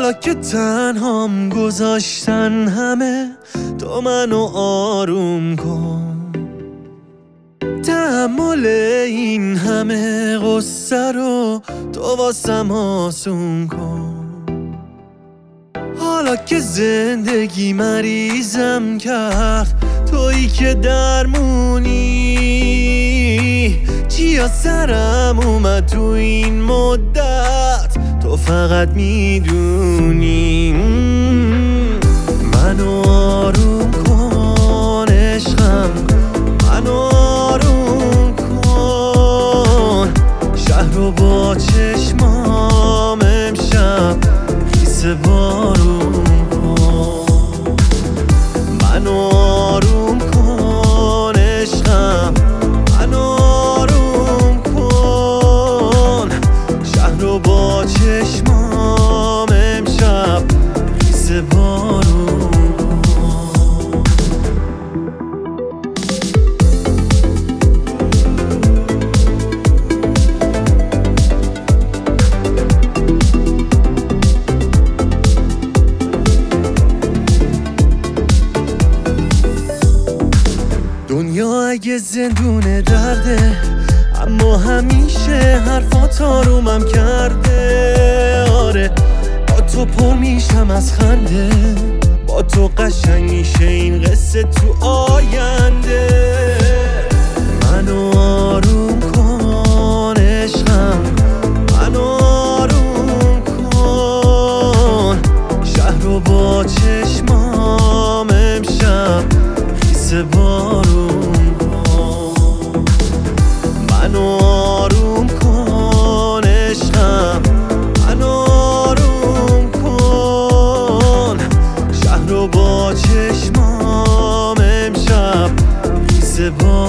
حالا که تنهام گذاشتن همه، تو منو آروم کن. تحمل این همه غصه رو تو واسم آسون کن. حالا که زندگی مریضم کرد، تویی که درمونی. چیا سرم اومد تو این مدت، تو فقط میدونی. منو آروم کن عشقم، منو آروم کن. شهر رو با چشمام امشب خیس بارون کن. منو آروم کن عشقم، منو آروم کن. شهر رو با چشمام امشب خیس بارون کن. دنیا اگه زندون درده، اما همیشه حرفات آرومم کرده. آره با تو پر میشم از خنده، با تو قشنگ میشه این قصه تو آینده. منو آروم کن عشقم، منو آروم کن. شهر رو با چشمام امشب خیس بارون کن. منو آروم کن عشقم، منو آروم کن. شهر رو با چشمام امشب خیس بارون